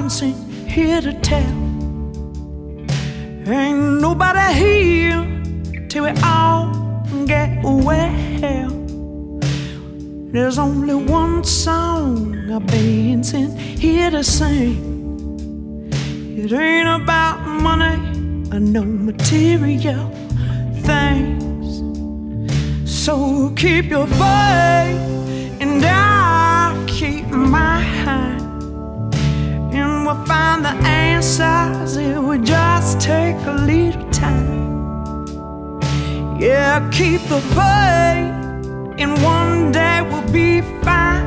been sent here to tell. Ain't nobody here till we all get well. There's only one song I've been sent here to sing. It ain't about money or no material things. So keep your faith and I'll keep mine, and we'll find the answers if we just take a little time. Yeah, keep the faith and one day we'll be fine.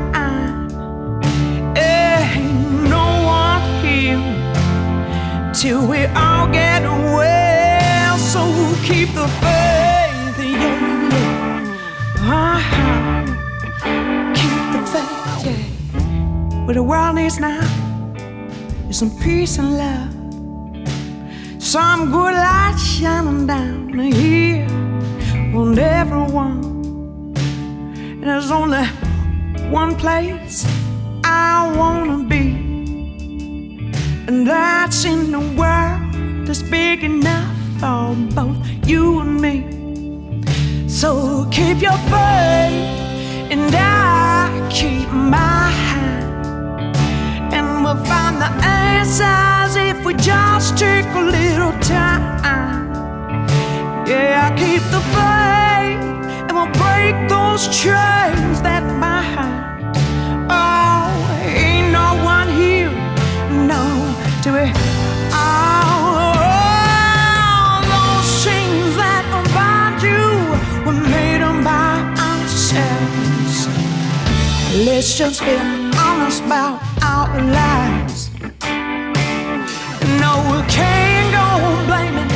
Ain't no one here till we all get well. So keep the faith, yeah, yeah. Keep the faith, yeah. What the world needs now is some peace and love, some good light shining down here on everyone. And there's only one place I wanna be, and that's in the world that's big enough for both you and me. So keep your faith and I keep mine, and we'll find the answers if we just take a little time. Yeah, keep the faith and we'll break those chains that bind. Oh, ain't no one here, no, till we all those chains that bind you, we made them by ourselves. Let's just be honest about our lives. No, we can't go blaming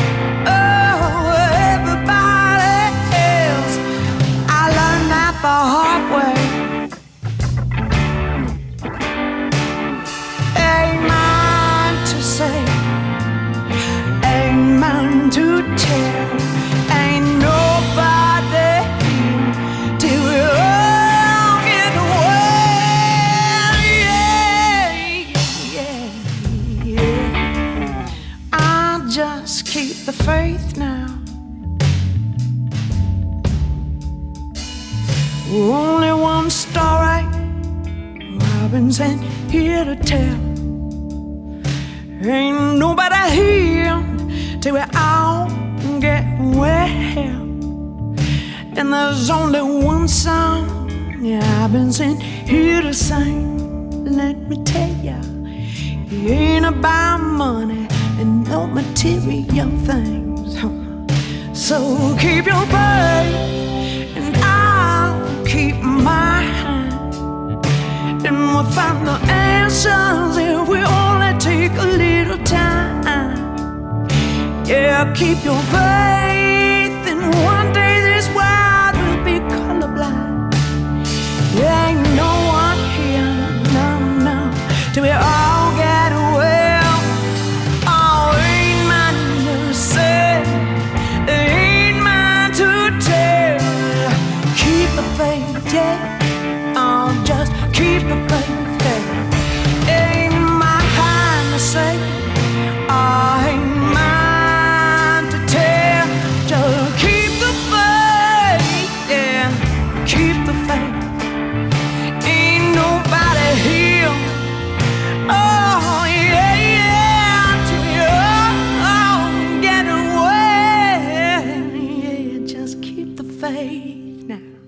everybody else. I learned that the hard way. Ain't mine to say, ain't mine to tell. Ain't nobody here till we all get well. Yeah, yeah, yeah. I just keep the faith now. Only one story I've been sent here to tell. Ain't nobody here till we all get well. And there's only one song, yeah, I've been sent here to sing. Let me tell ya, it ain't about money and no material things. So keep your faith and I'll keep mine, and we'll find the answers if we only take a little time. Yeah, keep your faith, and one day this world will be colorblind. There ain't no one here, no, no, till we all get well. Oh, ain't mine to say, ain't mine to tell. Keep the faith, yeah, oh, just keep the faith, yeah. Ain't mine to say, oh, ain't mine to tell. Just keep the faith, yeah, keep the faith. Ain't nobody here, oh, yeah, yeah, till we all get well. Yeah, just keep the faith now.